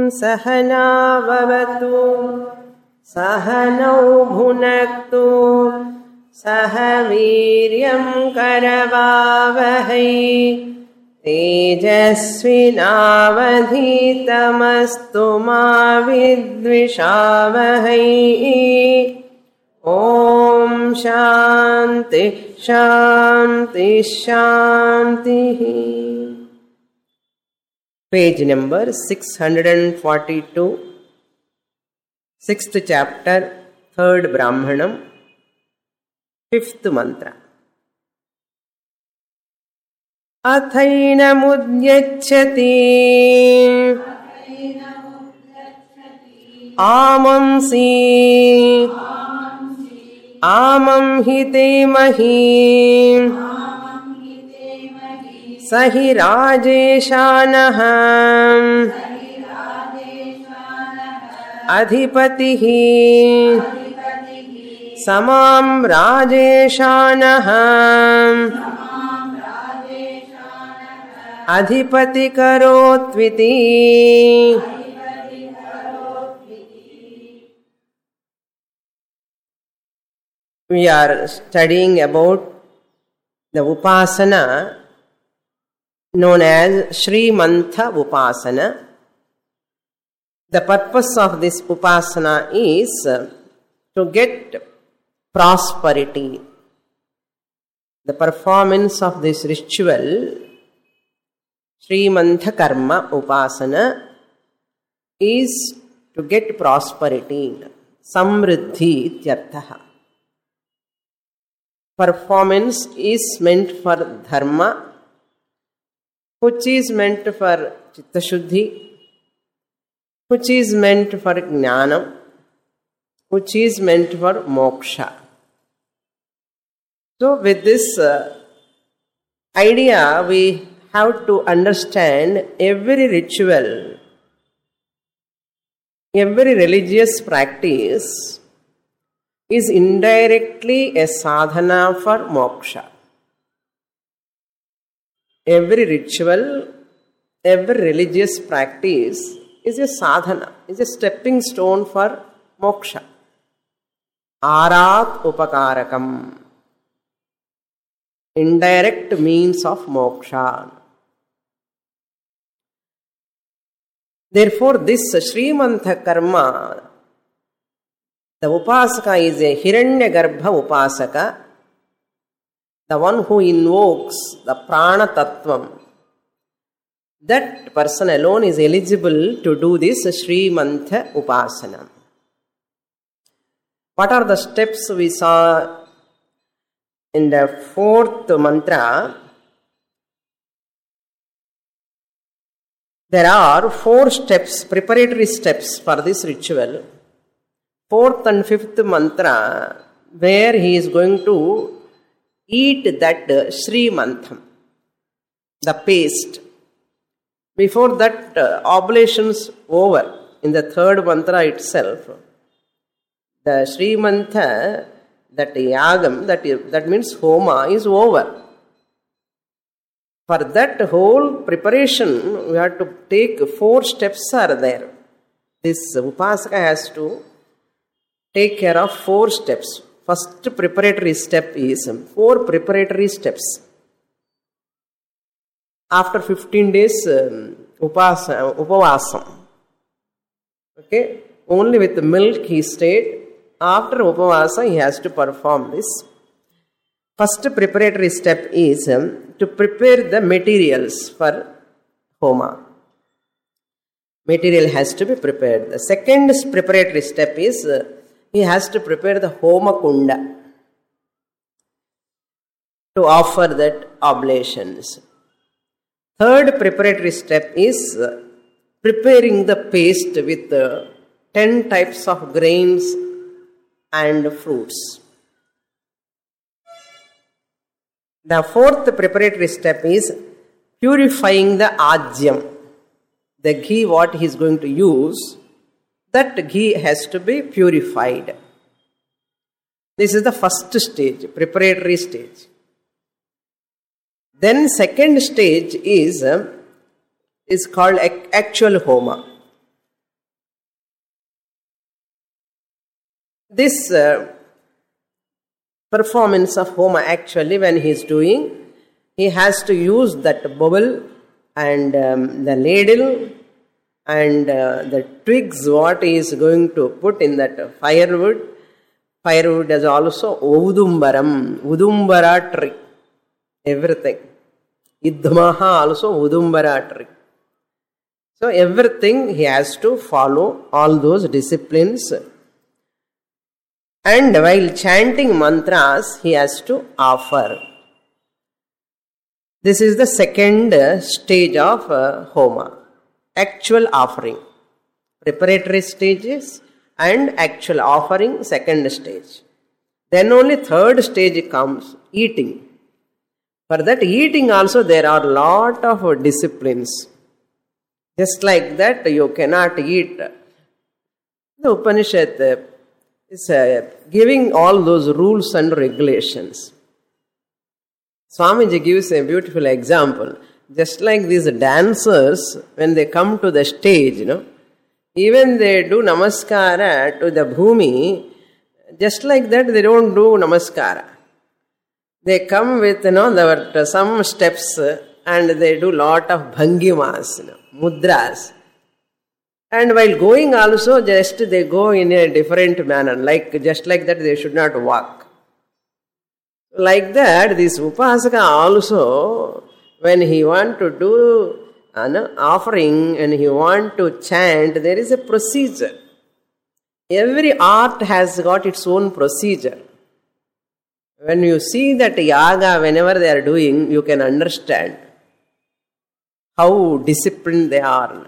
सहना भवतु सहनौ भुनक्तु सह वीर्यं करवावहै तेजस्विनावधीतमस्तु मा विद्विषावहै ॐ शान्ति शान्ति शान्तिः. Page number 642, 6th chapter, 3rd Brahmanam, 5th mantra. अथैनमुद्यच्छति आमंसि आमं हितेमहि स हि राजेशानः अधिपतिः समां राजेशानः अधिपति करोत्विति. We are studying about the upasana known as Srimantha Upasana. The purpose of this upasana is to get prosperity. The performance of this ritual, Srimantha Karma Upasana, is to get prosperity. Samriddhi ityarthaha. Performance is meant for dharma, which is meant for chitta shuddhi, which is meant for jnana, which is meant for moksha. So with this idea, we have to understand every ritual, every religious practice is indirectly a sadhana for moksha. Every ritual, every religious practice is a sadhana, is a stepping stone for moksha. Arat upakarakam. Indirect means of moksha. Therefore, this Srimantha Karma, the Upasaka is a Hiranyagarbha Upasaka, the one who invokes the Prana Tattvam. That person alone is eligible to do this Srimantha Upasana. What are the steps we saw in the 4th mantra? There are 4 steps, preparatory steps for this ritual. 4th and 5th mantra, where he is going to eat that Srimantham, the paste. Before that, oblations over. In the 3rd mantra itself, the Srimantha, that yagam, that means homa, is over. For that whole preparation, we have to take 4 steps are there. This Upasaka has to take care of 4 steps. First preparatory step is 4 preparatory steps. After 15 days, upavasam. Okay? Only with the milk he stayed. After upavasa, he has to perform this. First preparatory step is to prepare the materials for homa. Material has to be prepared. The second preparatory step is he has to prepare the homa kunda to offer that oblations. Third preparatory step is preparing the paste with 10 types of grains and fruits. The 4th preparatory step is purifying the ajyam. The ghee what he is going to use, that ghee has to be purified. This is the first stage, preparatory stage. Then second stage is called actual homa. this performance of Homa, actually when he is doing, he has to use that bowl and the ladle and the twigs what he is going to put in that firewood. Firewood is also Udumbara tree. Everything. Idmaha also Udumbara tree. So everything he has to follow all those disciplines. And while chanting mantras, he has to offer. This is the second stage of Homa. Actual offering. Preparatory stages and actual offering, second stage. Then only third stage comes, eating. For that eating also there are lot of disciplines. Just like that you cannot eat. The Upanishad is giving all those rules and regulations. Swamiji gives a beautiful example. Just like these dancers, when they come to the stage, even they do namaskara to the bhumi, just like that they don't do namaskara. They come with some steps and they do lot of bhangimas, mudras. And while going also, just they go in a different manner, just like that they should not walk. Like that, this Upasaka also, when he want to do an offering and he want to chant, there is a procedure. Every art has got its own procedure. When you see that yaga, whenever they are doing, you can understand how disciplined they are.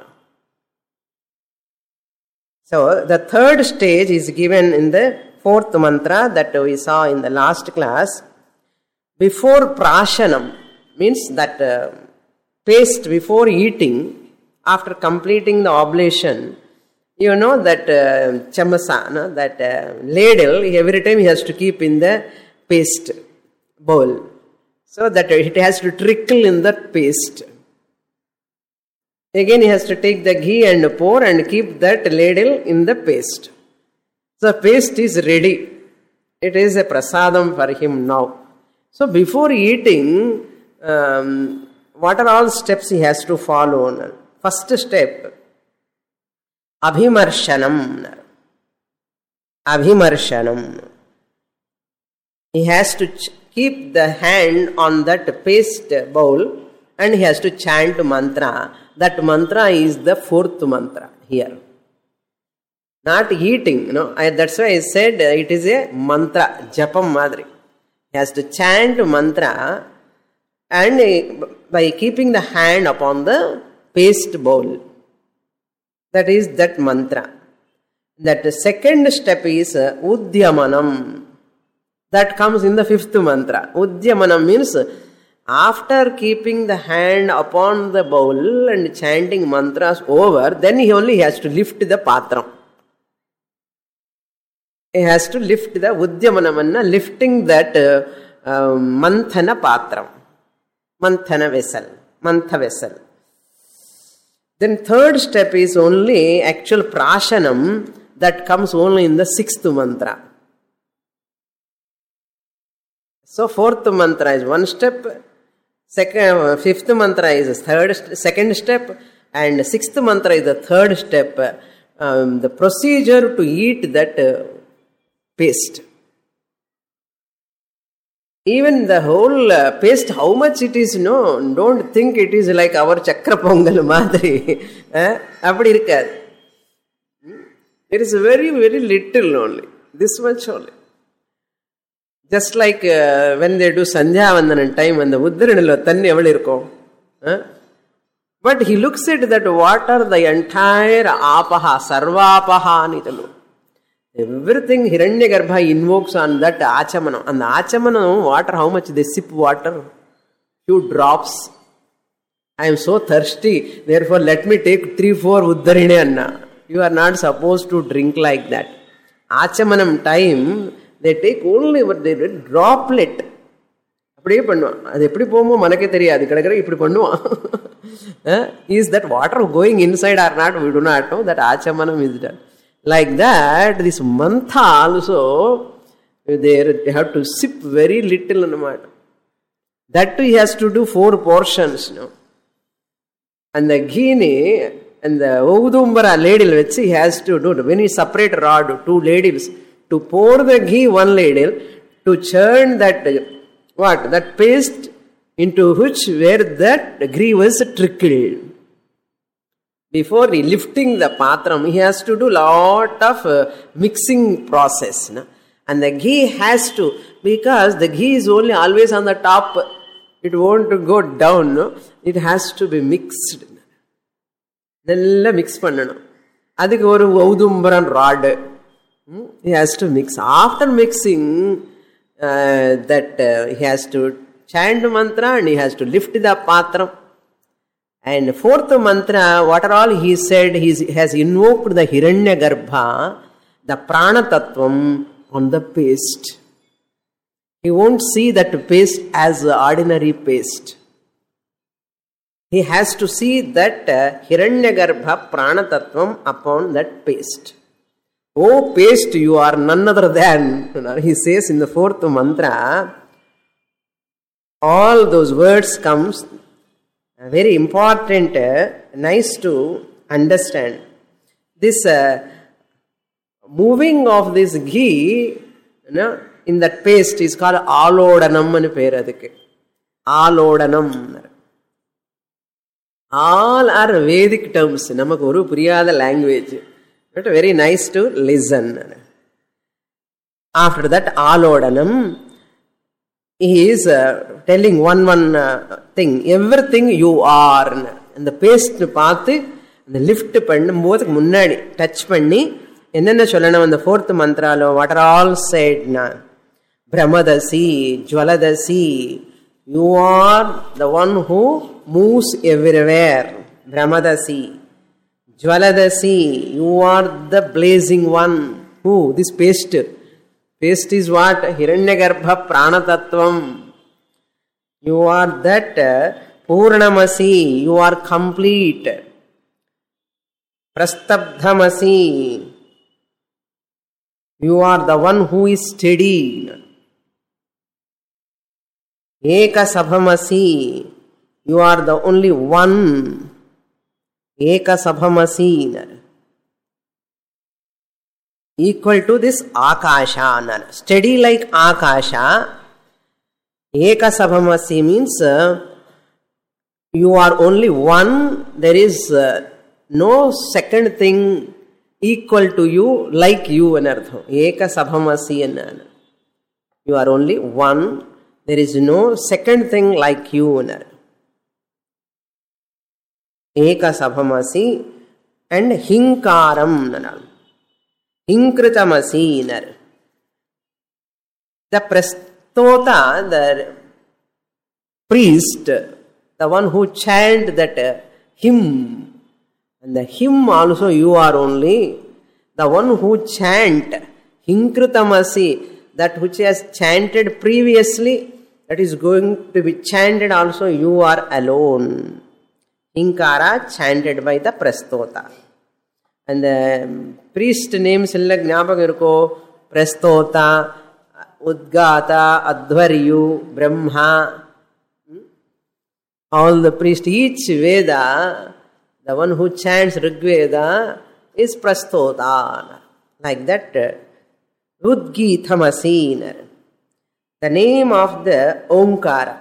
So, the third stage is given in the fourth mantra that we saw in the last class. Before prashanam, means that paste before eating, after completing the oblation, you know that chamasa, that ladle, every time he has to keep in the paste bowl, so that it has to trickle in that paste. Again he has to take the ghee and pour and keep that ladle in the paste. So paste is ready. It is a prasadam for him now. So before eating, what are all steps he has to follow? First step, abhimarshanam. Abhimarshanam. He has to keep the hand on that paste bowl and he has to chant mantra. That mantra is the fourth mantra here. Not eating, that's why I said it is a mantra, japam madri. He has to chant mantra and by keeping the hand upon the paste bowl. That is that mantra. That second step is udyamanam. That comes in the fifth mantra. Udyamanam means after keeping the hand upon the bowl and chanting mantras over, then he only has to lift the patram. He has to lift the udyamanam, lifting that manthana patram. Manthana vessel. Mantha vessel. Then third step is only actual prashanam, that comes only in the sixth mantra. So fourth mantra is one step, fifth mantra is second step, and sixth mantra is the third step. The procedure to eat that paste. Even the whole paste, how much it is, don't think it is like our chakra pongal madri. Appadi irukad. It is very, very little only. This much only. Just like when they do Sandhya Vandanam time, when the Uddaranilo thanni evali irukkom. But he looks at that water, the entire apaha, sarvapaha nitalu. Everything Hiranyagarbha invokes on that achamanam. And the achamanam water, how much they sip water? Few drops. I am so thirsty, therefore let me take 3-4 uddarine anna. You are not supposed to drink like that. Achamanam time, they take only what they did, droplet. அப்படியே பண்ணுவான். அது எப்படி போகுமோ மனக்கே தெரியாது. கிடக்கிற இப்படி பண்ணுவான். Is that water going inside or not? We do not know. That achamanam is done. Like that, this mantha also, they have to sip very little. That too he has to do 4 portions. And the ghee and the Oudumbara ladle which he has to do, when he separate rod, 2 ladles, to pour the ghee 1 ladle, to churn that, that paste into where that ghee was trickled. Before lifting the patram, he has to do lot of mixing process. And the ghee has to, because the ghee is only always on the top, it won't go down, it has to be mixed. Nalla mix pannanum. Adukku oru Oudumbran rod. He has to mix. After mixing, he has to chant mantra and he has to lift the patram. And 4th mantra, what are all he said, he has invoked the Hiranyagarbha, the Prana Tattvam on the paste. He won't see that paste as ordinary paste. He has to see that Hiranyagarbha Prana Tattvam upon that paste. Oh paste, you are none other than, he says in the 4th mantra, all those words comes, very important, nice to understand. This moving of this ghee in that paste is called Alodanam anu peru adukku. Alodanam. All are Vedic terms. Namakku oru puriyada language. But very nice to listen. After that, Alodanam, he is telling one thing. Everything you are. And the paste paathu, the lift பண்ணும்போது முன்னாடி touch பண்ணி என்னென்ன சொல்லணும் அந்த 4th மந்த்ரால what are all said na Brahmadasi, Jwaladasi, you are the one who moves everywhere. Brahmadasi, Jwaladasi, you are the blazing one. Who? This paste. Paste is what? Hiranyagarbha Prana Tattvam. You are that Purnamasi, you are complete. Prastabdhamasi, you are the one who is steady. Ekasabhamasi, you are the only one. Ekasabhamasi, equal to this Akasha, steady like Akasha. Ekasabhamasi means you are only one, there is no second thing equal to you, like you anartham. Ekasabhamasi anna. You are only one, there is no second thing like you anartham. Ekasabhamasi and Hinkaram nanam. Hinkritamasi nar. The Prastota, the priest, the one who chant that hymn, and the hymn also you are only, the one who chant, Hinkritamasi, that which has chanted previously, that is going to be chanted also, you are alone. Hinkara chanted by the Prastota. And the priest names illa gnapakam irukko, Prastota, Udgata, Adhvaryu, Brahma, all the priests, each Veda, the one who chants Rigveda is Prastota. Like that, Udgithamasi, the name of the Omkara.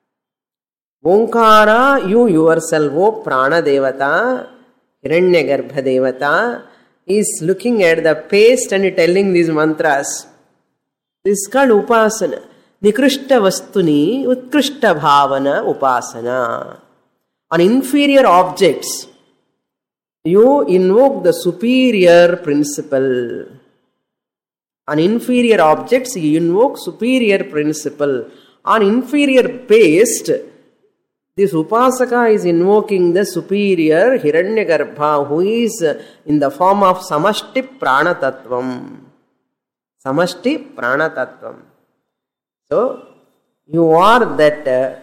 Omkara, you yourself, O Prana Devata, Hiranyagarbha Devata, is looking at the paste and telling these mantras. This is called Upasana. Nikrishta Vastuni, Utkrishta Bhavana Upasana. On inferior objects, you invoke the superior principle. On inferior objects, you invoke superior principle. On inferior paste, this Upasaka is invoking the superior Hiranyagarbha, who is in the form of Samashti Prana Tattvam. Samashti Prana Tattvam. So, you are that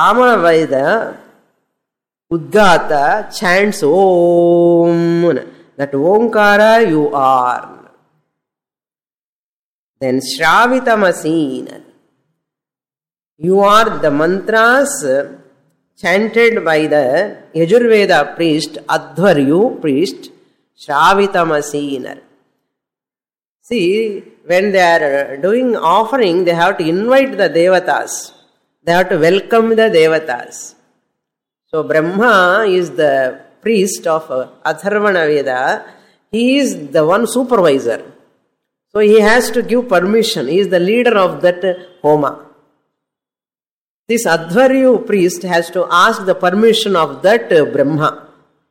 Samaveda Udgata chants Om. That Omkara you are. Then Shravitamasi. You are the mantras chanted by the Yajurveda priest, Adhvaryu priest, Shravitamasi. See, when they are doing offering, they have to invite the devatas. They have to welcome the devatas. So Brahma is the priest of Atharvana Veda. He is the one supervisor. So he has to give permission. He is the leader of that homa. This Adhvaryu priest has to ask the permission of that Brahma.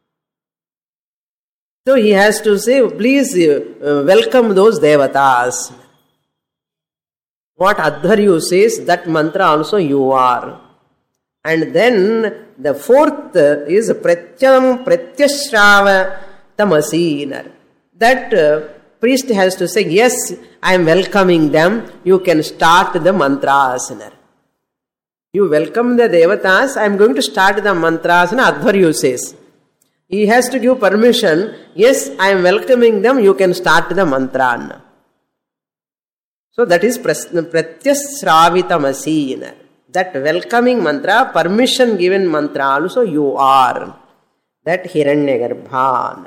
So he has to say, please welcome those devatas. What Adhvaryu says, that mantra also you are. And then the fourth is Pratyam Pratyashrava Tamasinar. That priest has to say, yes, I am welcoming them. You can start the mantras. You welcome the devatas, I am going to start the mantras. Adhvaryu says. He has to give permission. Yes, I am welcoming them. You can start the mantra. So that is Pratyasravitamasi. That welcoming mantra, permission given mantra also you are. That Hiranyagarbha.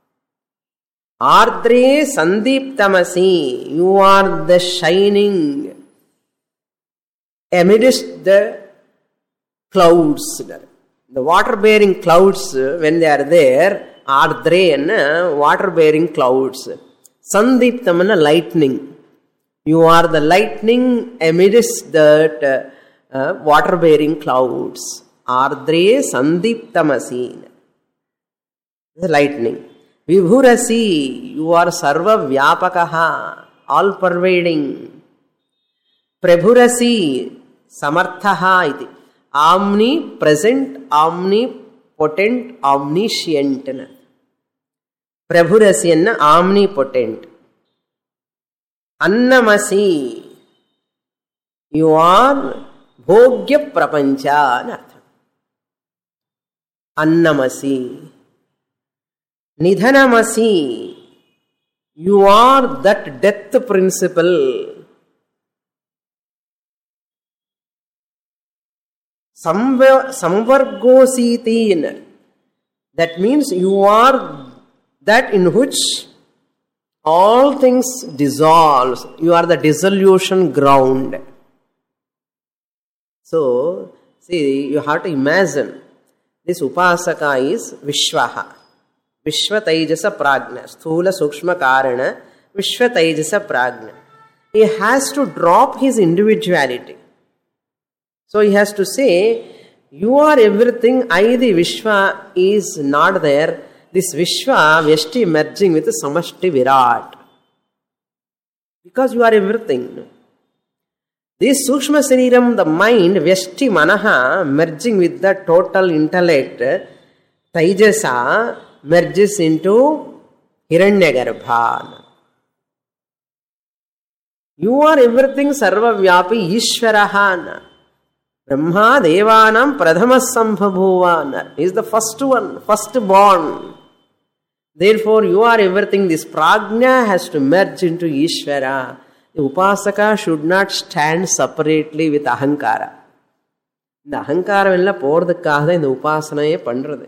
Ardre Sandiptamasi. You are the shining amidst the clouds. The water-bearing clouds, when they are there, Ardre, water-bearing clouds. Sandiptamana, lightning. You are the lightning amidst that water-bearing clouds. Ardre Sandiptamasi. The lightning. Vibhurasi. You are Sarva Vyapakaha, all-pervading. Prabhurasi. Samarthaha iti. Omnipresent, omnipotent, omniscient. Prabhurasyanna, omnipotent. Annamasi. You are Bhogya Prapancha. Annamasi. Nidhanamasi. You are that death principle. Samvargositi. That means you are that in which all things dissolve. You are the dissolution ground. So, see, you have to imagine this Upasaka is Vishwaha. Vishwa Tejasa Prajna. Sthula Sukshma Karana. Vishwa Tejasa Prajna. He has to drop his individuality. So he has to say, you are everything, I the Vishwa is not there. This Vishwa, Vyashti merging with Samashti Virat. Because you are everything. This Sukshma Sariram, the mind, Vyashti Manaha, merging with the total intellect, Taijasa, merges into Hiranyagarbha. You are everything, Sarva Vyapi, Ishvaraha. Brahma Devanam Pradhama Sambhabhuvan. He is the first one, first born. Therefore, you are everything. This prajna has to merge into Ishvara. The Upasaka should not stand separately with Ahankara. The Ahankara vella போறதுக்காக இந்த உபாசனையே பண்றது.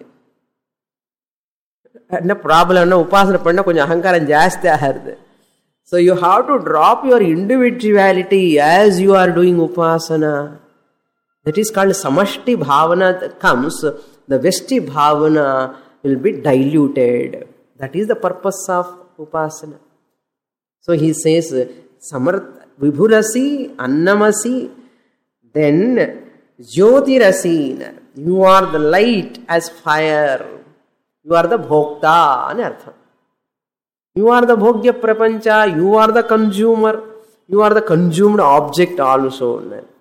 என்ன ப்ராப்ளம்னா உபாசனை பண்ணா கொஞ்சம் அகங்காரம் ஜாஸ்தி ஆகிறது. So you have to drop your individuality as you are doing upasana. That is called samashti bhavana comes, the vesti bhavana will be diluted. That is the purpose of upasana. So he says, vibhurasi, annamasi, then jyotirasi. You are the light as fire. You are the bhokta. Anartha. You are the bhogya prapancha. You are the consumer. You are the consumed object also.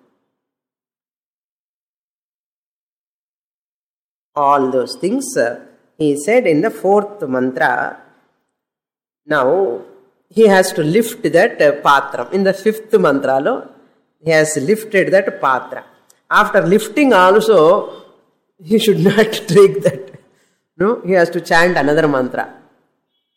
All those things he said in the fourth mantra. Now he has to lift that patram. In the fifth mantra, he has lifted that patra. After lifting also, he should not take that. No, he has to chant another mantra.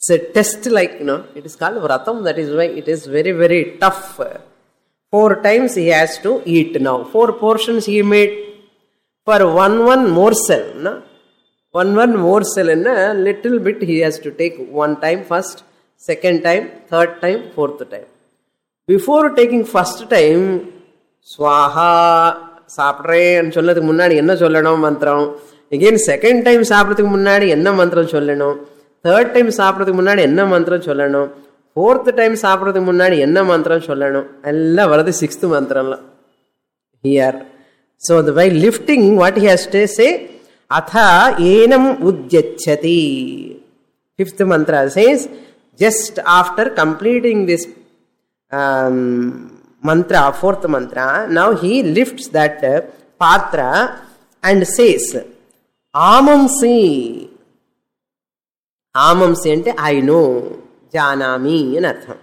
It's a test like, it is called vratam. That is why it is very, very tough. 4 times he has to eat now. 4 portions he made for one morsel. No? One morsel and a little bit he has to take 1 time first, 2nd time, 3rd time, 4th time. Before taking first time, Swaha, சாப்பிட்றேன்னு சொல்லதுக்கு முன்னாடி என்ன சொல்லணும் மந்திரம், again 2nd time சாப்பிட்றதுக்கு முன்னாடி என்ன மந்திரம் சொல்லணும், 3rd time சாப்பிட்றதுக்கு முன்னாடி என்ன மந்திரம் சொல்லணும், 4th டைம் சாப்பிட்றதுக்கு முன்னாடி என்ன மந்திரம் சொல்லணும், எல்லாம் வருது 6th மந்திரம்லாம் here. So by lifting what he has to say அதா ஏனம் உத்யச்சதி. 5th mantra says, just after completing this mantra, 4th mantra, now he lifts that patra and says, Amamsi. Amamsi ante I know, janami anartham.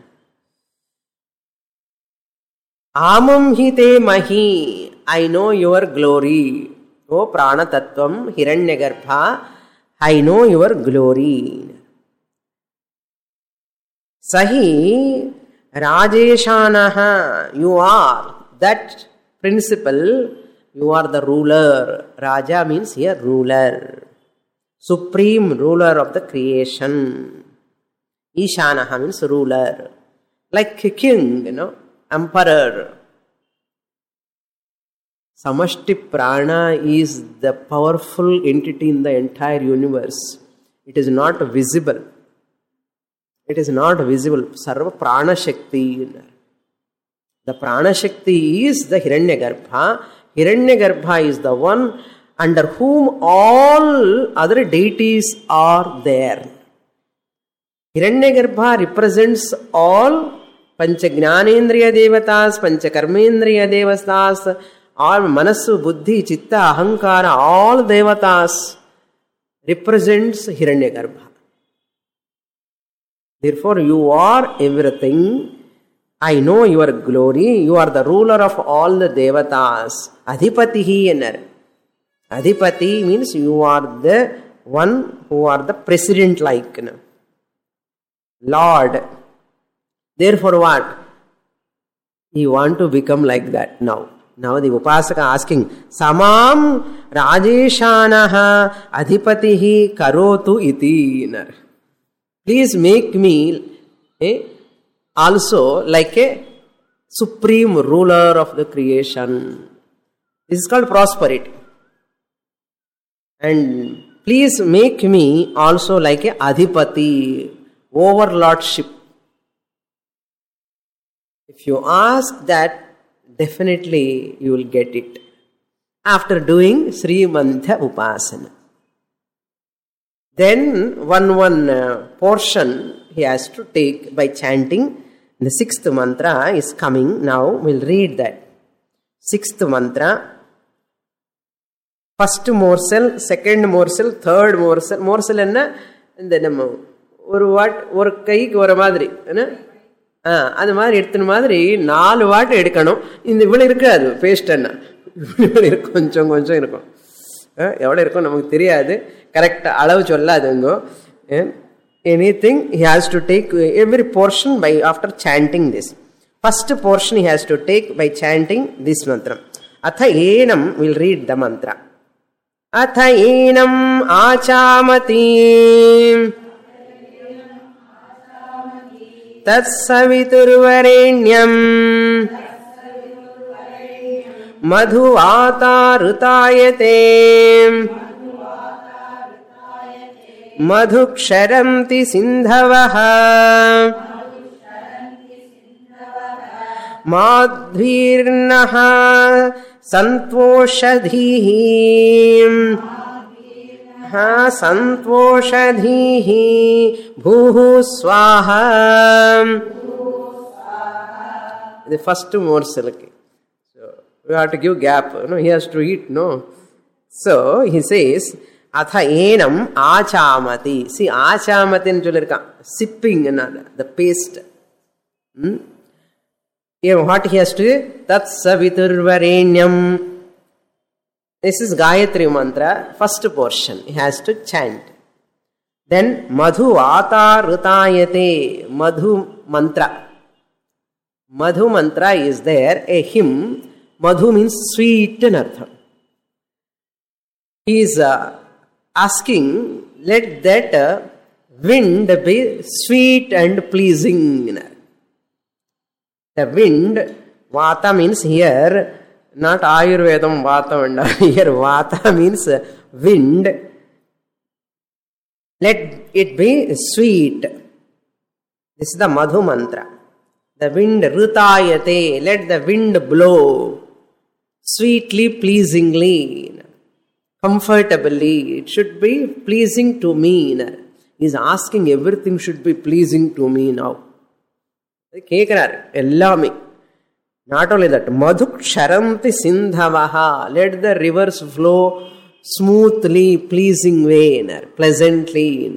Amam hi te mahi, I know your glory. O prana tattvam hiranyagarbha, I know your glory. Sahi Rajeshanaha, you are that principle, you are the ruler. Raja means here ruler, supreme ruler of the creation. Ishanaha means ruler, like king, emperor. Samashti Prana is the powerful entity in the entire universe. It is not visible. It is not visible. Sarva Prana Shakti. The Prana Shakti is the Hiranyagarbha. Hiranyagarbha is the one under whom all other deities are there. Hiranyagarbha represents all Panchagnanendriya Devatas, Panchakarmendriya Devatas, all Manasu, Buddhi, Chitta, Ahankara, all Devatas represents Hiranyagarbha. Therefore, you are everything. I know your glory. You are the ruler of all the devatas. Adhipatihi enar. Adhipati means you are the one who are the president like. Lord. Therefore what? You want to become like that now. Now the Upasaka asking, Samam Rajeshanaha Adhipatihi Karotu iti enar. Please make me also like a supreme ruler of the creation. This is called prosperity. And please make me also like a adhipati, overlordship. If you ask that, definitely you will get it. After doing Srimantha Upasana. Then one portion he has to take by chanting. The 6th mantra is coming now. We'll read that. 6th mantra. First morsel, 2nd morsel, 3rd morsel. Morsel enna இந்த நம்ம ஒரு கைக்கு ஒரு மாதிரி அது மாதிரி எடுத்துன மாதிரி 4 what எடுக்கணும். இந்த இவ்வளவு இருக்காது பேஸ்ட் என்ன கொஞ்சம் கொஞ்சம் இருக்கும். எவ்வளவு இருக்கும் நமக்கு தெரியாது. கரெக்ட் அளவு சொல்லாதுங்க. Anything he has to take every portion by after chanting this. First portion he has to take by chanting this mantra. Atha enam, we'll read the mantra. Atha enam achamati tat saviturvarenyam madhu atarutayate madhuksharanti sindhavaha madhvirnaha santvoshadhihi santvoshadhihi bhuhu swaha. The first morsel. So we have to give gap. He has to eat. So he says, Atha enam achamati. See, achamati nu sollirukkan. Sipping another, the paste. What he has to do? Tat saviturvarenyam. This is Gayatri mantra, first portion. He has to chant. Then madhu vata ritayate, madhu mantra. Madhu mantra is there, a hymn. Madhu means sweet in artham. He is asking, let that wind be sweet and pleasing. The wind, vata means here, not Ayurvedam vata and here vata means wind. Let it be sweet. This is the madhu mantra. The wind ritayate, let the wind blow sweetly, pleasingly, comfortably. It should be pleasing to me. He is asking everything should be pleasing to me now. Not only that, madhu ksharanti sindhavaha, let the rivers flow smoothly, pleasing way, pleasantly.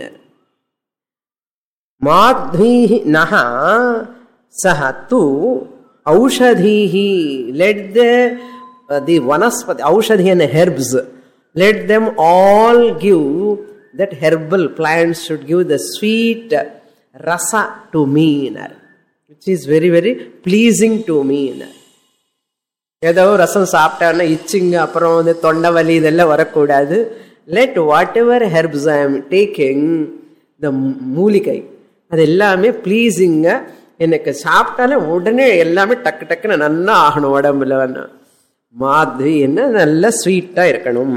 Madhvihi naha sahatu aushadhihi, let the vanaspati, aushadhi and herbs, let them all give, that herbal plants should give the sweet rasa to me, which is very, very pleasing to me. Let whatever herbs I am taking, the மூலிகை அது எல்லாமே ப்ளீஸிங்கா எனக்கு சாப்பிட்டாலே உடனே எல்லாமே டக்கு டக்குன்னு நல்லா ஆகணும் உடம்புல. மாத்வி என்ன நல்ல ஸ்வீட்டா இருக்கணும்.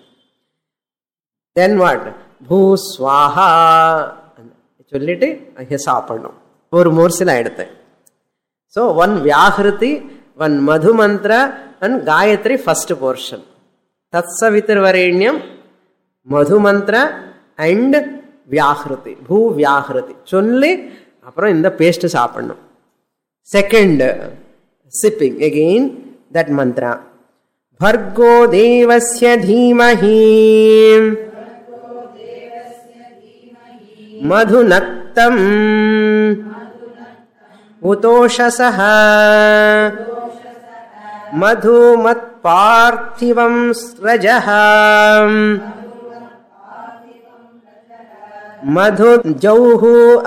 தென் வாட் பூ ஸ்வாஹா சொல்லிட்டு சாப்பிடணும். ஒரு மோர்சில் எடுத்தேன். ஸோ ஒன் வியாகிருதி, one madhu mantra and Gayatri first portion. Tatsavitarvarenyam, madhu mantra and Vyahriti, Bhu Vyahriti. Chonli, apra in the paste saapannam. Second sipping, again that mantra. Bhargo devasya dhimahi madhu naktam utoshasaha madhu mat parthivam srajaha madhu jauhu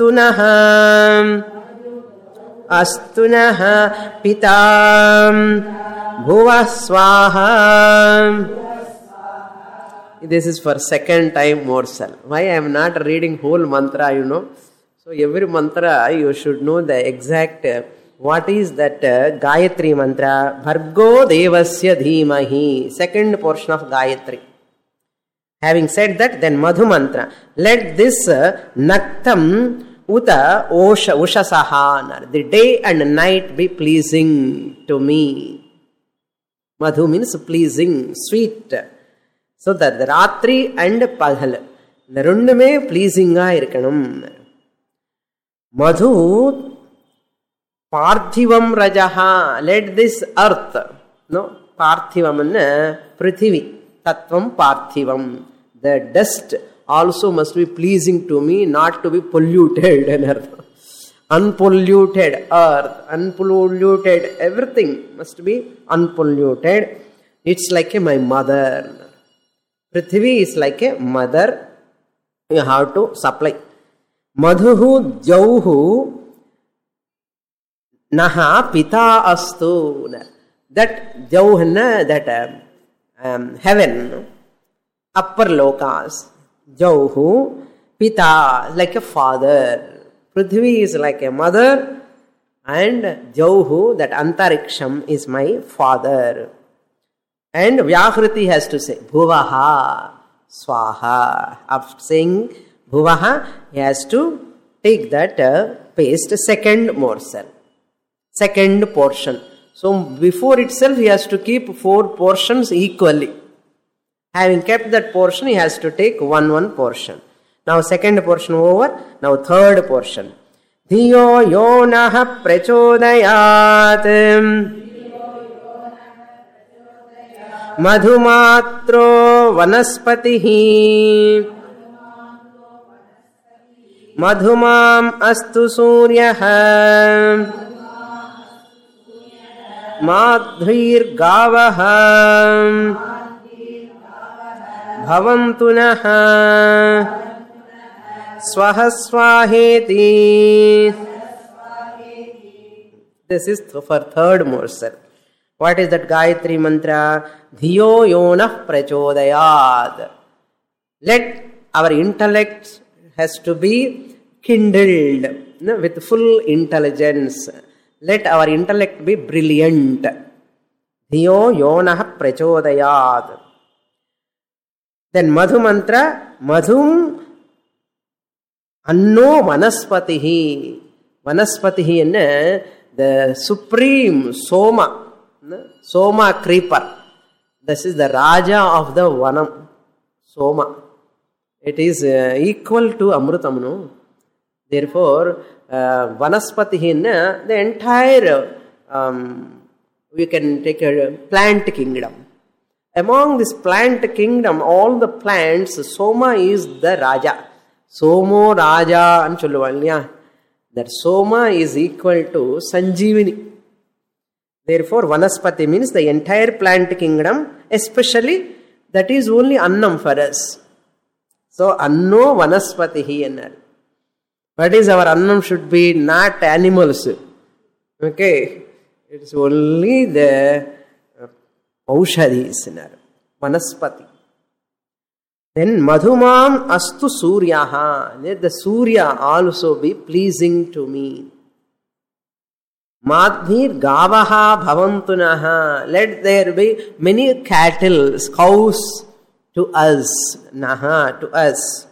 astunaha pitam bhuva swaha. This is for second time morsel. Why I am not reading whole mantra, So every mantra you should know the exact what is that Gayatri mantra. Bhargo devasya dhimahi, second portion of Gayatri. Having said that, then madhu mantra. Let this naktam uta ushasaha, the day and night be pleasing to me. Madhu means pleasing, sweet. So that the ratri and pagal, the rendume pleasing ah irkanum. Madhu parthivam rajaha, let this earth, parthivam anna prithivi, tattvam parthivam, the dust also must be pleasing to me, not to be polluted. Unpolluted earth, unpolluted everything must be unpolluted. It's like my mother. Prithvi is like a mother. You have to supply. Madhuhu jauhu naha pita astu. That jauhana, that heaven, upper lokas. Jauhu pita, like a father. Prithvi is like a mother, and jauhu, that antariksham, is my father. And Vyahriti has to say bhuvaha swaha. After saying bhuvaha, he has to take that paste, second morsel, second portion. So before itself he has to keep 4 portions equally. Having kept that portion, he has to take one portion. Now second portion over, now third portion. Dhiyo yonaha prachodayat madhumatro vanaspatihi madhumam astu suryaha madhvir gavaha bhavantunaha swaha swaheti. This is for third morsel. What is that Gayatri mantra? Dhiyo yonah prachodayad. Let our intellect has to be kindled with full intelligence. Let our intellect be brilliant. Dhiyo yonah prachodayad. Then Madhu mantra, Madhum anno vanaspatihi. Vanaspatihi is the supreme Soma. Soma creeper. This is the Raja of the Vanam. Soma. It is equal to Amrutam. No? Therefore, Vanaspatihi, the entire, we can take a plant kingdom. Among this plant kingdom, all the plants, Soma is the Raja. Somo Raja and Chuluvalya. That Soma is equal to Sanjeevani. Therefore, Vanaspati means the entire plant kingdom, especially that is only Annam for us. So, Anno Vanaspatihi ennar. What is our Annam should be not animals. Okay. It is only the Aushadhis ennar. Vanaspati. Then Madhumam astu Suryaha. Let the Surya also be pleasing to me. Madhir Gavaha Bhavantunaha. Let there be many cattle, cows to us. Naha, to us.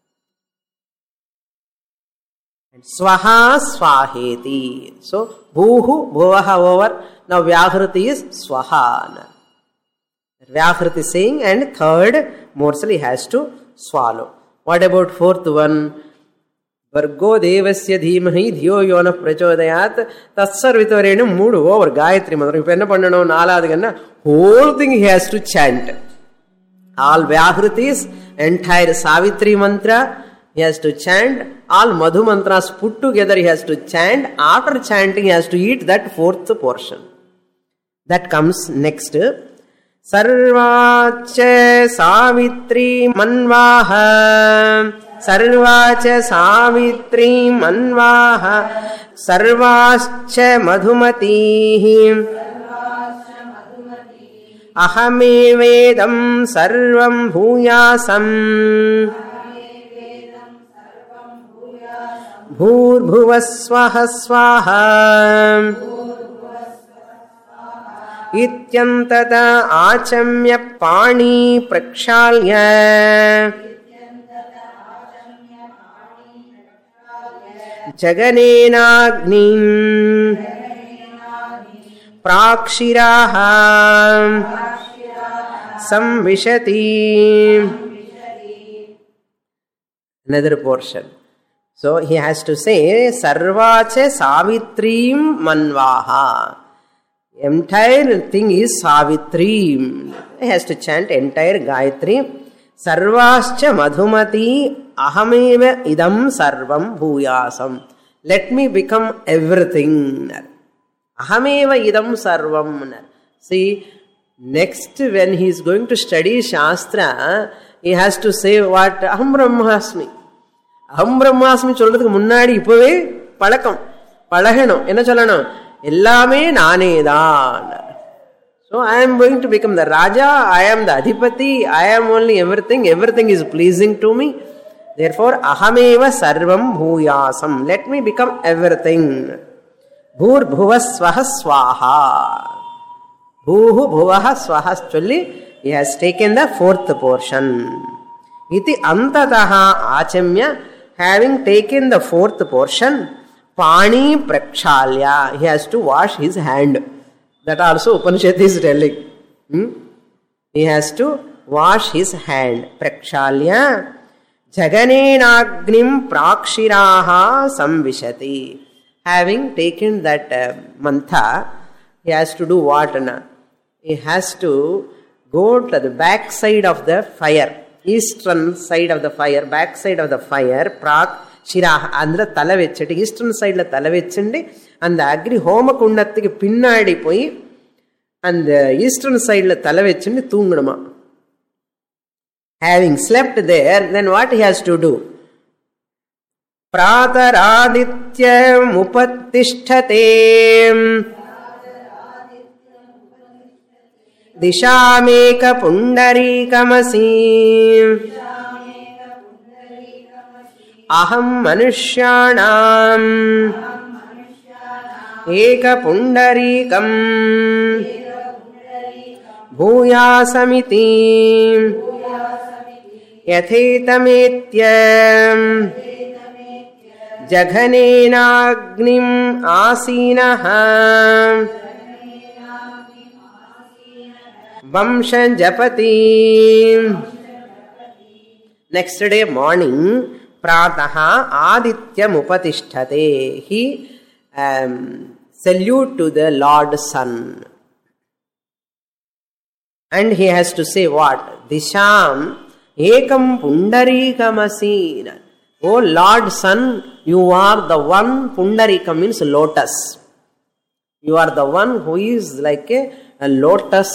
And Swaha Swaheti. So, Bhuhu, Bhuvaha over. Now Vyahriti is Swaha. Vyahriti is saying, and third morsel he has to swallow. What about fourth one? Vargo devasya dhimahi dhiyo yona prachodayat tatsarvitorenam mood over Gayatri mantra. If enna pannano nalaadaganna, whole thing he has to chant. All Vyahritis, entire Savitri mantra, he has to chant. All Madhu mantras put together he has to chant. After chanting he has to eat that fourth portion. That comes next. Sarvacha Savitri Manvaha. Sarvacha Savitri Manvaha. Sarvascha Madhumatihi. Ahame Vedam Sarvam Bhuyasam. Bhurbhuvasvaha Swaha. Ityantata Achamya Pani Prakshalya. Jaganenagnim Prakshiraha Samvishati. Another portion. So he has to say Sarvacha Savitrim Manvaha. Entire thing is Savitri. He has to chant entire Gayatri. Sarvascha Madhumati Ahameva Idam Sarvam Bhuyasam. Let me become everything. Ahameva Idam Sarvam. See, next when he is going to study Shastra, he has to say what? Aham Brahmasmi. Aham Brahmasmi சொல்றதுக்கு முன்னாடி இப்பவே பழக்கம் பழகணும். என்ன சொல்லணும்? எல்லாமே நானேதான். So I am going to become the Raja, I am the Adhipati, I am only everything is pleasing to me. Therefore, Ahameva Sarvam Bhuyasam. Let me become everything. Bhur Bhuvasvaha Swaha. Bhuhu Bhuvaha Swaha. Actually, he has taken the fourth portion. Iti Antataha Achamya. Having taken the fourth portion, Pani Prakshalya. He has to wash his hand. That also Upanishad is telling. He has to wash his hand. Prakshalya. Jaganenagnim Prakshiraha Samvishati. Having taken that mantha, he has to do what? He has to go to the back side of the fire. Eastern side of the fire, back side of the fire, Prakshiraha. Andra tala vechati, eastern side la tala vechandi, and the agri homa kundathukku pinnadi poi, and the eastern side la tala vechandi thoongaduma. Having slept there, then what he has to do? ప్రాతరాదిత్యముపతిష్ఠతే దిశామేక పుండరీకమసి అహం మనుష్యాణాం ఏక పుండరీకం భూయాసమితి యథేతమేత్య జఘనేనాగ్నిం ఆసీనః వంశం జపతి. Next day morning ప్రాతః ఆదిత్యముపతిష్ఠతే. He salute to the Lord Sun. And he has to say what? Disham ekam pundarikamaseen. Oh Lord Sun, you are the one. Pundarikam means lotus. You are the one who is like a lotus.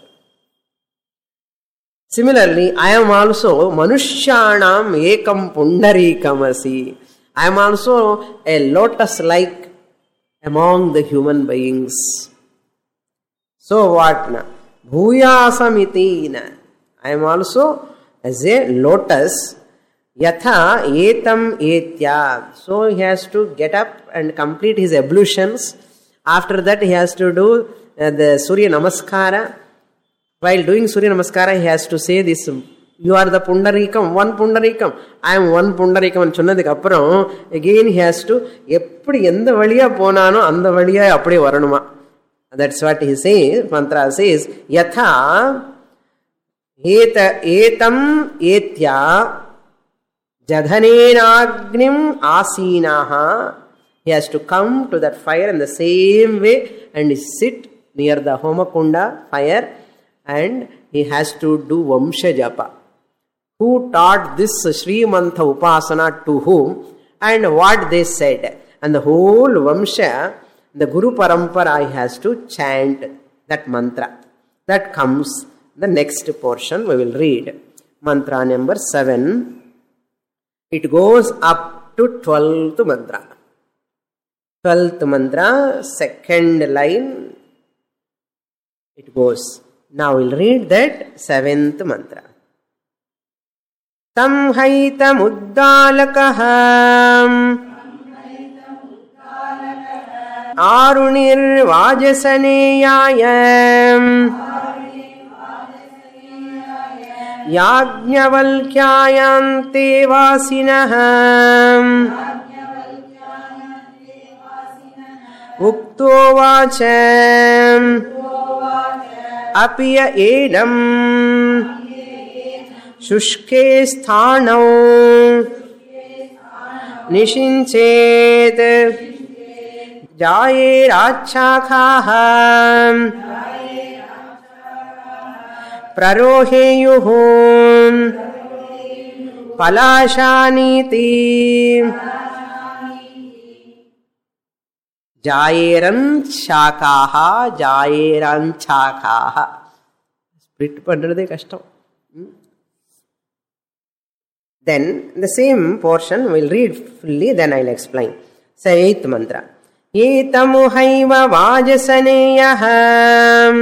Similarly, I am also manushyanam ekam pundarikamasi. I am also a lotus like among the human beings. So what? Bhuyasamiti. I am also as a lotus. Yatha etam etya. So he has to get up and complete his ablutions. After that he has to do the Surya Namaskara. While doing Surya Namaskara he has to say this, you are the Pundarikam, one Pundarikam. I am one Pundarikam. And சொன்னதுக்கு அப்புறம் again he has to எப்படி எந்த வழியா போனானோ அந்த வழியா அப்படியே வரணுமா. That's what he says. Mantra says yatha etam etya jadhanenagnim asinaha. He has to come to that fire in the same way and sit near the Homakunda fire, and he has to do Vamsha Japa. Who taught this Srimantha Upasana to whom and what they said. And the whole Vamsha, the Guru Parampara has to chant that mantra. That comes the next portion we will read. Mantra number 7. It goes up to 12th mantra. 12th mantra, second line. It goes. Now we'll read that 7th mantra. Tamhaitamuddalakah Arunirvajasaneyayam Yajnavalkyayante vasinaham Uktovacham Apiya edam Shushke sthanau Nishinchet Jaye rachakaham Praroheyuhum Palashaniti Jayeran shakaha Jayeran chakaha. Split pandradhe kashtam. Then the same portion we'll read fully, then I'll explain. Say 8th mantra. Etamuhaiva vajasaneyaham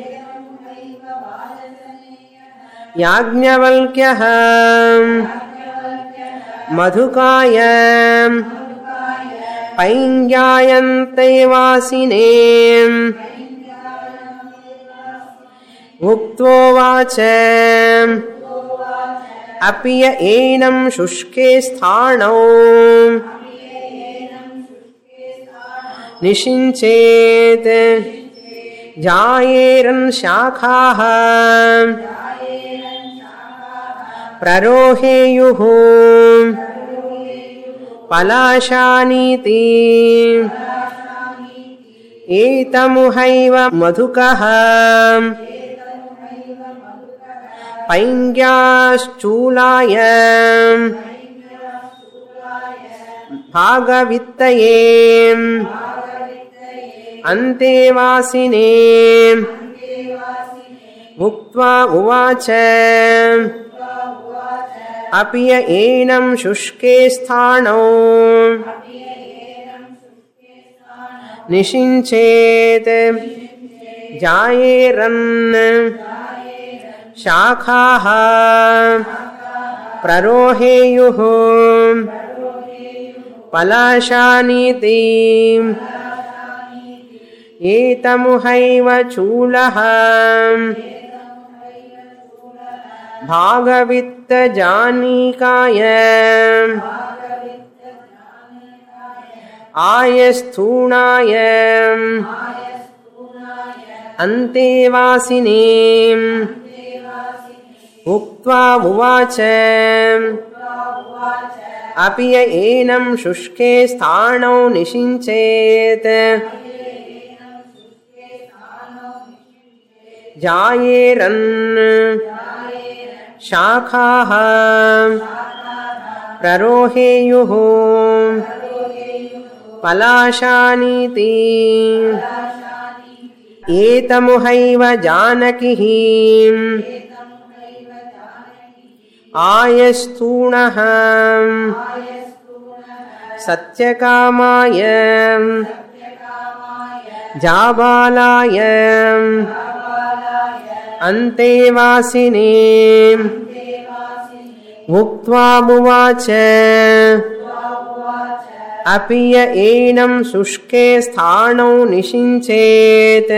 Yajnavalkyaham Madhukayam Paingyayante vasinem Uktovacham Apiya enam shushke sthanau Nishinchet Jayeran shakhaha Praroheyuhum Palashaniti Etamuhaiva madhukaham Paingyashchulayam Bhagavittayem Antevasinem Muktva uvacham అపియ ఏనం శుష్కే స్థానౌ నిషించేత్ జాయేరన్ శాఖాః ప్రరోహేయుః పలాశానీతి ఏతముహైవ చూలః భాగవిత్త జానీకాయ ఆయస్థూణాయ అంతేవాసినే ఉక్త్వా ఉవాచ అపియ ఏనం శుష్కే స్థానౌ నిషించేత్ జాయేరన్ శాఖాః ప్రరోహేయుః పలాశానీతి ఏతముహైవ జానకిః ఆయస్థూణః సత్యకామాయ జాబాలాయ అంతేవాసినే ఉక్త్వా ఉవాచ అపియ ఏనం శుష్కే స్థానౌ నిషించేత్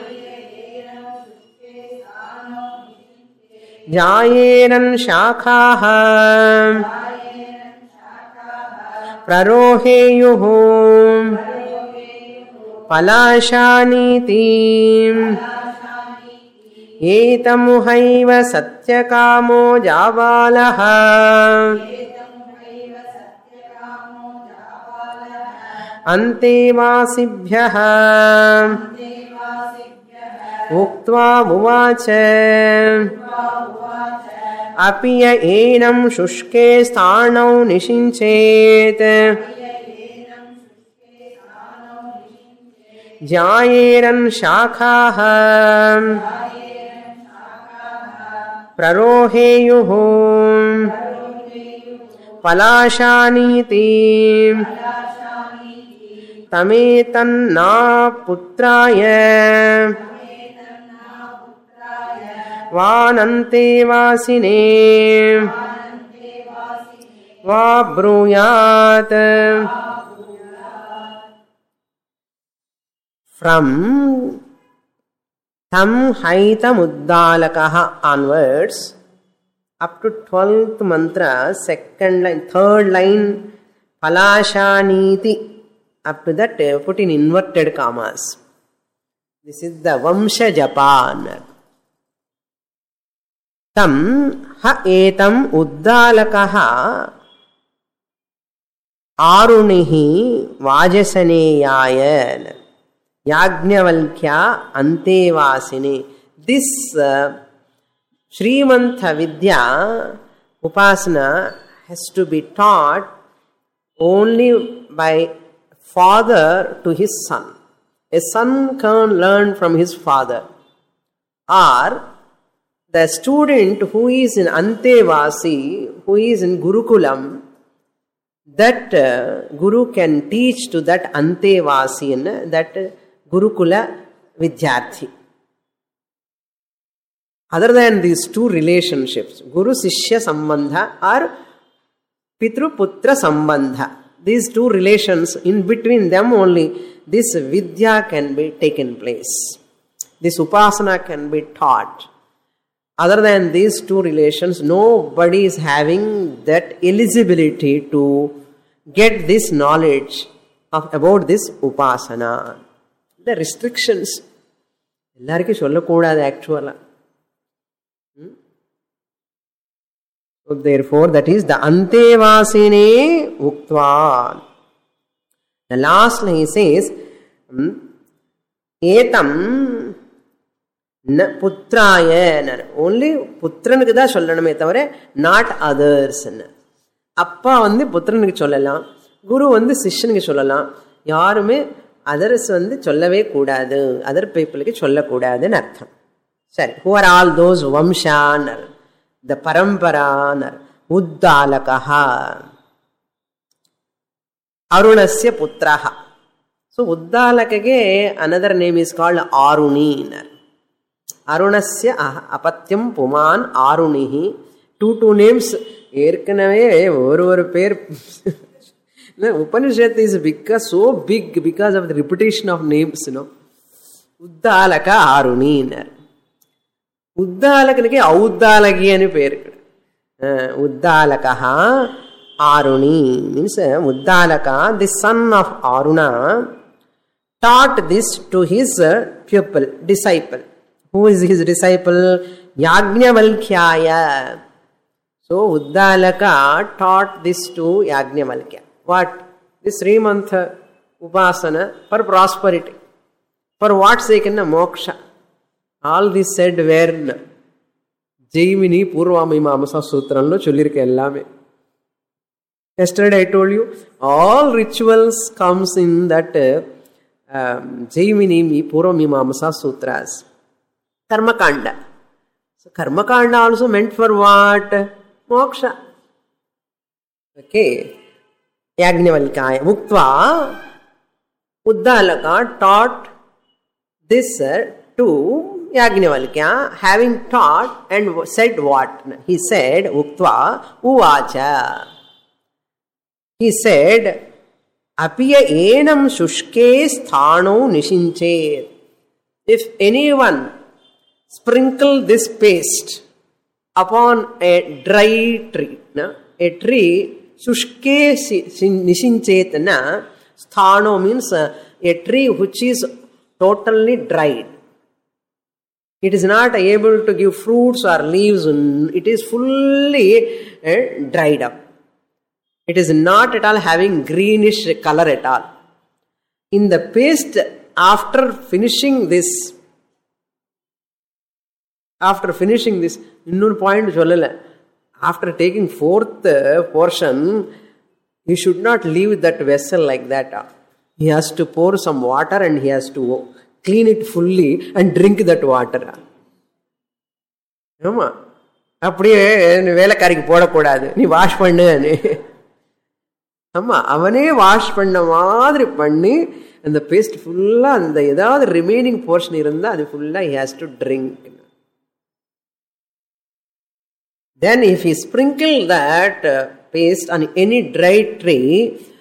జాయేరన్ శాఖాః ప్రరోహేయుః పలాశానీతి ఏతముహైవ సత్యకామో జాబాలః అంతేవాసిభ్యః ఉక్త్వా ఉవాచ అపియ ఏనం శుష్కే స్థానౌ నిషించేత్ జాయేరన్ శాఖాః ప్రరోహేయుః పలాశానీతి తమేతన్నా పుత్రాయ వానంతేవాసినే వా బ్రూయాత్. From tam haitamuddalakah onwards up to 12th mantra, second line, third line, palashaniti, up to that put in inverted commas. This is the Vamsha Japan. Tam ha etam uddalakah arunihi vajasaneyaya Yajnavalkya Antevasini. This Srimantha Vidya Upasana has to be taught only by father to his son. A son can learn from his father. Or the student who is in Antevasi, who is in Gurukulam, that Guru can teach to that Antevasian, that Gurukula Vidyarthi. Other than these two relationships, Guru Sishya Sambandha or Pitru Putra Sambandha, these two relations, in between them only this Vidya can be taken place. This Upasana can be taught. Other than these two relations, nobody is having that eligibility to get this knowledge about this Upasana. The restrictions. Ellariki sollakoodadu actually. So therefore, that is the Antevasine Uktva. The last line he says, Etam Putraya. Only Putranukku da sollanaமே தவிர not others. அப்பா வந்து புத்திரனுக்கு சொல்லலாம், குரு வந்து சிஷ்யனுக்கு சொல்லலாம். யாருமே others வந்து சொல்லவே கூடாது, அதர் பீப்புளுக்கு சொல்லக்கூடாதுன்னு அர்த்தம். சரி, who are all those வம்சானர், the பரம்பரானர், Uddalakaha. Arunasya putraha. So Uddalakage another name is called Aruni. Arunasya apatyam puman Arunihi. Two names. Erkanave over pair. Upanishad is so big because of the repetition of names, Uddalaka Aruni. Uddalakanake Auddalagi ani pair. Uddalakaha Aruni means Uddalaka, the son of Aruna, taught this to his pupil, disciple. Who is his disciple? Yajnavalkyaya. So Uddalaka taught this to Yajnavalkya. What? This Srimantha Upasana for prosperity. For what sake? Moksha. All this said where Jaimini Purvamimamasa Sutranlo Chulirke Ellame. Yesterday I told you all rituals comes in that Jaimini Purvamimamasa Sutras. Karmakanda. So Karmakanda also meant for what? Moksha. Okay. Yajnavalkaya. Muktva Uddalaka taught this to Yajnavalkya, having taught and said what? He said, Uktva Uvacha. He said, Apiya enam shushke sthano nishinche. If anyone sprinkle this paste upon a dry tree, a tree, shushke nishinchetana, sthano means a tree which is totally dried. It is not able to give fruits or leaves, it is fully dried up. It is not at all having greenish color at all. In the paste, after finishing this, innor point sollala. After taking fourth portion, he should not leave that vessel like that. He has to pour some water and he has to clean it fully and drink that water. அப்படியே வேலைக்காரிக்கு போடக்கூடாது, நீ wash பண்ணு. ஆமா, அவனே wash பண்ண மாதிரி பண்ணி அந்த பேஸ்ட் ஃபுல்லா அந்த ஏதாவது ரிமைனிங் போர்ஷன் இருந்தா அது ஃபுல்லா he has to drink. Then if he sprinkle that paste on any dry tree,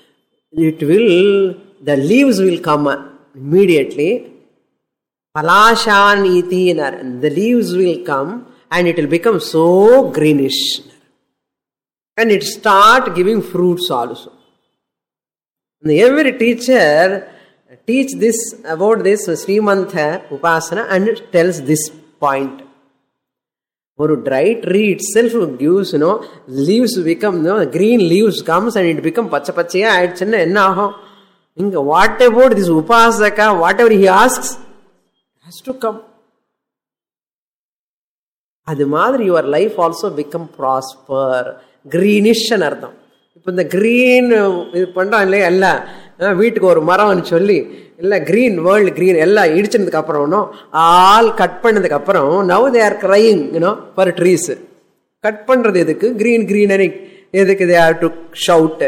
the leaves will come immediately. Palashan iti, the leaves will come and it will become so greenish. And it start giving fruits also. And every teacher teach this about this Srimantha Upasana and tells this point. Or dry tree itself gives, leaves become, green leaves comes and it become pacha-pachaya ayiduchunna enna agum. Inga what about this Upasaka, whatever he asks has to come. Adu madri your life also become prosper, greenish and ardham. Ipo the green idu pandran illa ella வீட்டுக்கு ஒரு மரம்னு சொல்லி இல்ல green world green எல்லாம் இடிச்சதுக்கு அப்புறம் all cut பண்ணதுக்கு அப்புறம் now they are crying for trees. Cut பண்றது எதுக்கு? கிரீன் கிரீனரி எதுக்கு? They have to shout.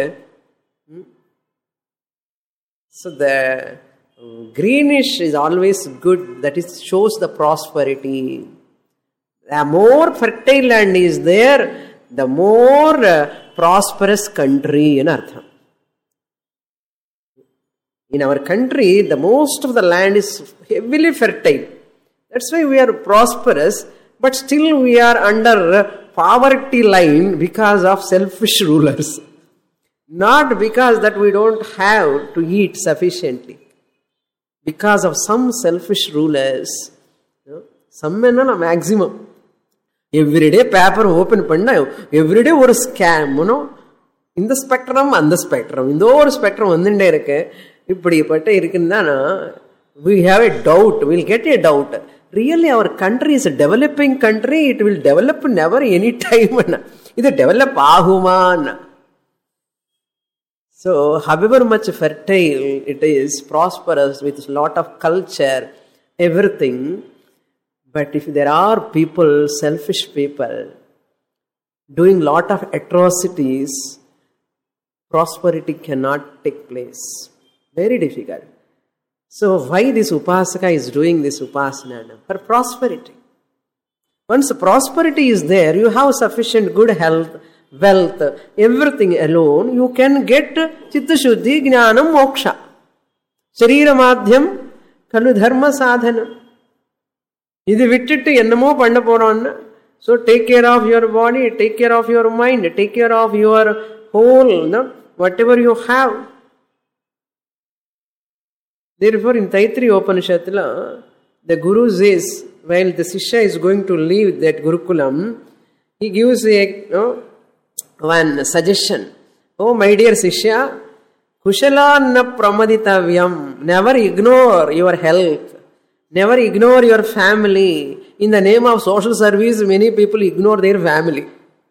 So the greenish is always good. That is shows the prosperity. The more fertile land is there, the more prosperous country in artham. In our country, the most of the land is heavily fertile. That's why we are prosperous, but still we are under poverty line because of selfish rulers. Not because that we don't have to eat sufficiently. Because of some selfish rulers. Some maximum. Every day paper open panna, every day ஒரு scam, இந்த spectrum அந்த spectrum இந்த ஒரு spectrum வந்துட்டே இருக்கு. இப்படிப்பட்ட இருக்குன்னா we have a doubt, we'll get a doubt. Really our country is a developing country, it will develop never any time. இது develop ஆகுமா? So however much fertile it is, prosperous with a lot of culture, everything, but if there are people, selfish people, doing lot of atrocities, prosperity cannot take place. Very difficult. So why this upasaka is doing this upasana? For prosperity. Once prosperity is there, you have sufficient good health, wealth, everything alone, you can get chitta shuddhi, jnanam, moksha. Sharira madhyam, kalu dharma sadhanam. Idu vittu ennamo panna poranna. So take care of your body, take care of your mind, take care of your whole, whatever you have. Therefore, in Taittiriya Upanishad, the Guru says, while the Sishya is going to leave that Gurukulam, he gives one suggestion. Oh, my dear Sishya, kushala na pramaditavyam. Never ignore your health. Never ignore your family. In the name of social service, many people ignore their family.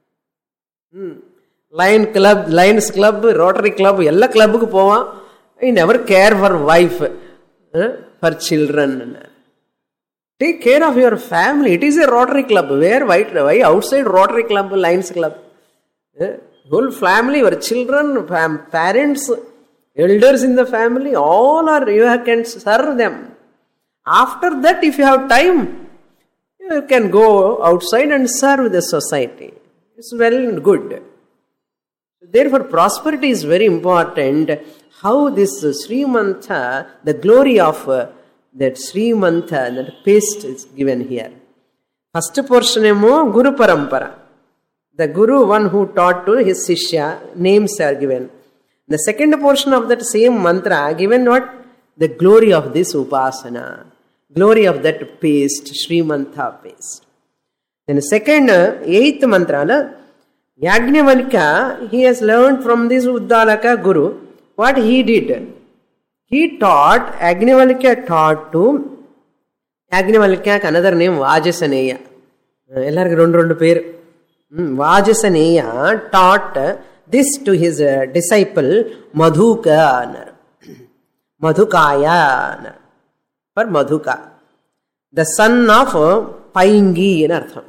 Lions Club, Rotary Club, all club ku pova. I never care for wife, for children. Take care of your family. It is a Rotary Club. Why outside Rotary Club, Lions Club? Whole family, your children, parents, elders in the family, all are, you can serve them. After that, if you have time, you can go outside and serve the society. It's well and good. Therefore, prosperity is very important. How this Srimantha, the glory of that Srimantha, that paste is given here. First portion is Guru Parampara. The Guru, one who taught to his Sishya, names are given. The second portion of that same mantra, given what? The glory of this Upasana. Glory of that paste, Srimantha paste. Then second, eighth mantra, Yajnavalkya, he has learned from this Uddalaka Guru. What he did? He taught, Yajnavalkya taught to, Yajnavalkya, another name, Vajasaneya. Vajasaneya taught this to his disciple, Madhuka. Madhukaya. For Madhuka. The son of Paingi in Artham.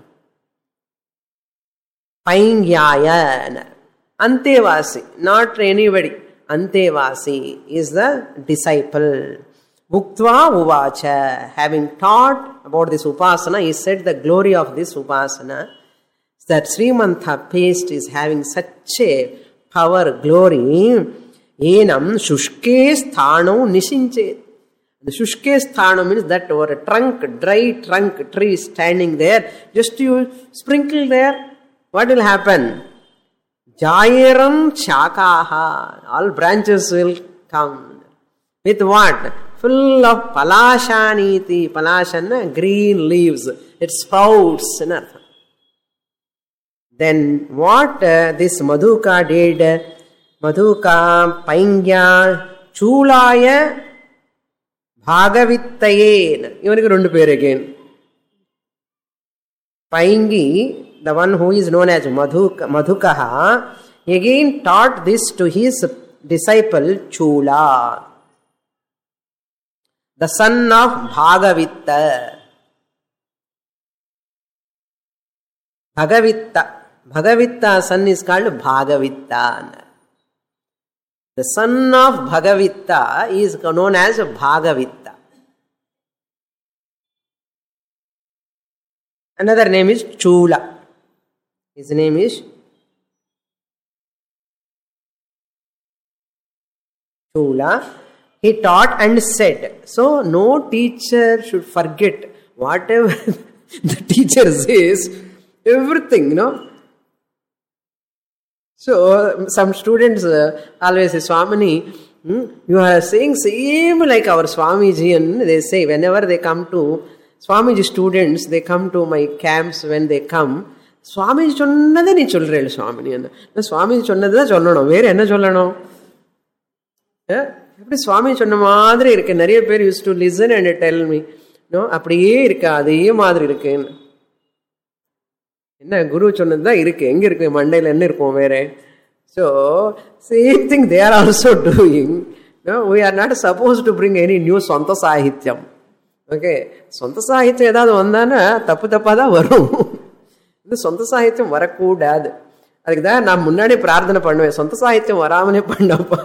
Paingyaya. Antevasi. Not anybody. Antevasi is the disciple. Muktva uvacha. Having taught about this upasana, he said the glory of this upasana, that Srimantha paste is having such a power, glory. Enam shushke sthano nishinchet. The shushke sthano means that over a trunk, dry trunk, tree standing there, just you sprinkle there, what will happen? Jayeram chakaha. All branches will come. With what? Full of palashaniti. Palashan, green leaves. It sprouts. Then what this Madhuka did? Madhuka, Paingya, Chulaya, Bhagavittaye. You want to pair again. Paingi, the one who is known as Madhukaha, again taught this to his disciple Chula, the son of Bhagavitta. Bhagavitta's son is called Bhagavitta. The son of Bhagavitta is known as Bhagavitta. Another name is Chula. His name is Chula. He taught and said, so no teacher should forget whatever the teacher says, everything, So, some students always say, Swamini, you are saying same like our Swamiji, and they say, whenever they come to, Swamiji students, they come to my camps, when they come, Swamiji chonnadhe nee solrel Swamini. Swamiji chonnadhe sollano, vera enna sollano? Appadi Swamiji sonna maadhiri irukku. Nariya per used to listen and tell me, no, appadiye irukka, adhe maadhiri irukku. Enna Guru சொன்னது தான் இருக்கு, எங்க இருக்கு மண்டையில என்ன இருக்கும் வேற? So same thing they are also doing. No, we are not supposed to bring any new சொந்த சாகித்யம். Okay, சொந்த சாகித்யம் ஏதாவது வந்தானா தப்பு தப்பா தான் வரும். இது சொந்த சாகித்யம் வரக்கூடாது. அதுக்கு தான் நான் முன்னாடி பிரார்த்தனை பண்ணுவேன், சொந்த சாகித்யம் வராமலே பண்ணப்பா.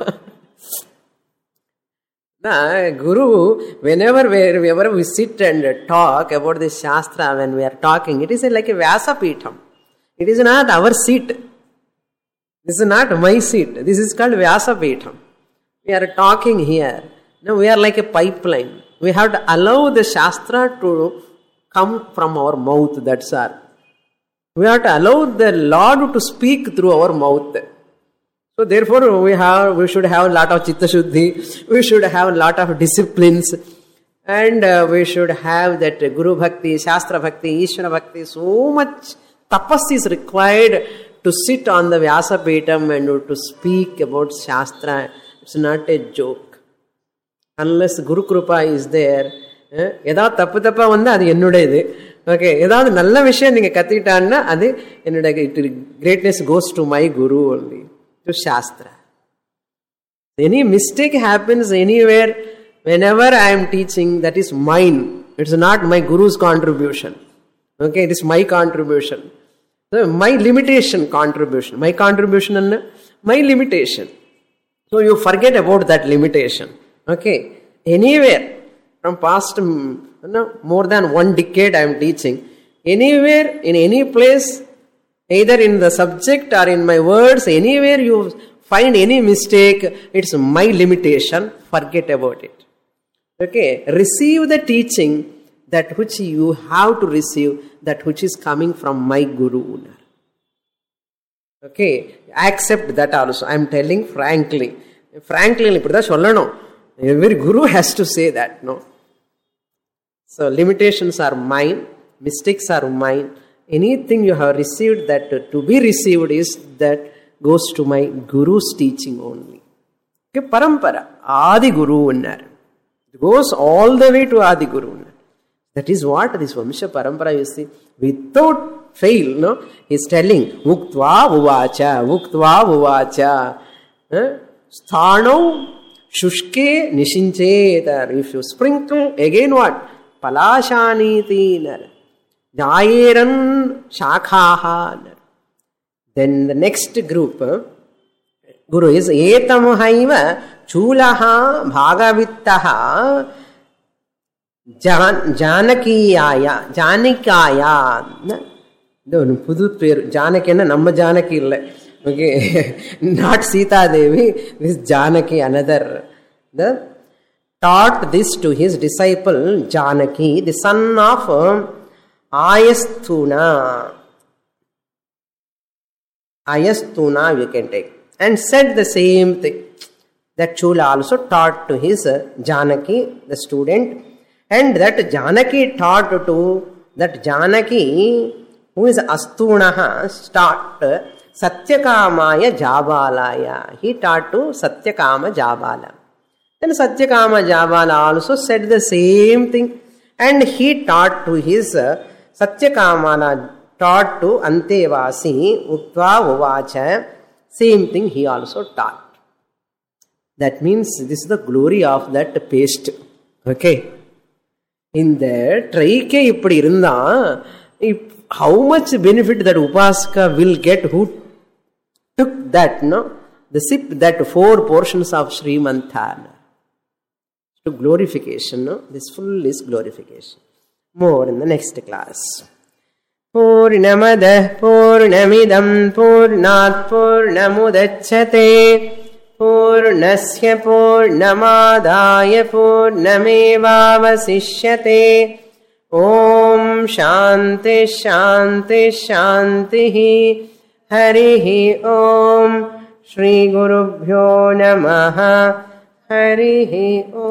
Guru, whenever we sit and talk about this Shastra, when we are talking, it is like a Vyasa Peetham. It is not our seat. This is not my seat. This is called Vyasa Peetham. We are talking here. Now we are like a pipeline. We have to allow the Shastra to come from our mouth. That's all. We have to allow the Lord to speak through our mouth. So therefore we should have a lot of Chitta Shuddhi, we should have a lot of disciplines, and we should have that Guru Bhakti, Shastra Bhakti, Ishvara Bhakti. So much tapas is required to sit on the Vyasa Peetham and to speak about Shastra. It's not a joke. Unless Guru Krupa is there, ஏதாவது தப்பு தப்பா வந்து அது என்னுடையது. Okay, ஏதாவது நல்ல விஷயம் நீங்க கத்துக்கிட்டான்னா அது என்னுடைய greatness goes to my guru only, to Shastra. Any mistake happens anywhere, whenever I am teaching, that is mine. It's not my Guru's contribution. Okay, it is my contribution. So my limitation contribution. My contribution and my limitation. So you forget about that limitation. Okay, anywhere from past more than 1 decade I am teaching. Anywhere, in any place, either in the subject or in my words, anywhere you find any mistake, it's my limitation, forget about it. Okay, receive the teaching, that which you have to receive, that which is coming from my Guru. Okay, accept that also. I am telling frankly. Frankly, every Guru has to say that, no? So limitations are mine, mistakes are mine. Anything you have received, that to be received is that goes to my Guru's teaching only. Okay, parampara, Adi Guru unnar. It goes all the way to Adi Guru unnar. That is what this Vamsha parampara, you see, without fail, no? He is telling, Uktva uvacha, Uktva uvacha, Sthano shushke nishincheta. If you sprinkle, again what? Palashaniti nar. Jayeran shakhaha. Then the next group, Guru is Etam haiva chulaha bhagavittaha janakiyaya. Janikaya. Pudu per Janaki na namma Janaki illa. Okay, not Sita Devi, this Janaki, another. Taught this to his disciple Janaki, the son of Ayasthuna. Ayasthuna we can take. And said the same thing. That Chula also taught to his Janaki, the student. And that Janaki taught to that Janaki, who is Asthunaha, taught Satyakamaya Jabalaya. He taught to Satyakama Jabala. Then Satyakama Jabala also said the same thing. And he taught to his Satyakamana, taught to Antevasi, Uttva Uvacha, same thing he also taught. That means this is the glory of that paste. Okay. In the traike ippadi irundha, how much benefit that Upasaka will get who took that, no? The sip, that 4 portions of Srimantha. To glorification, no? This full is glorification. More in the next class. Purnamada Purnamidam Purnat Purnamudachyate Purnasya Purnamadaya Purnamevavasishyate. Om Shanti Shanti Shanti. Harihi Om. Shri Gurubhyo Namaha. Harihi Om.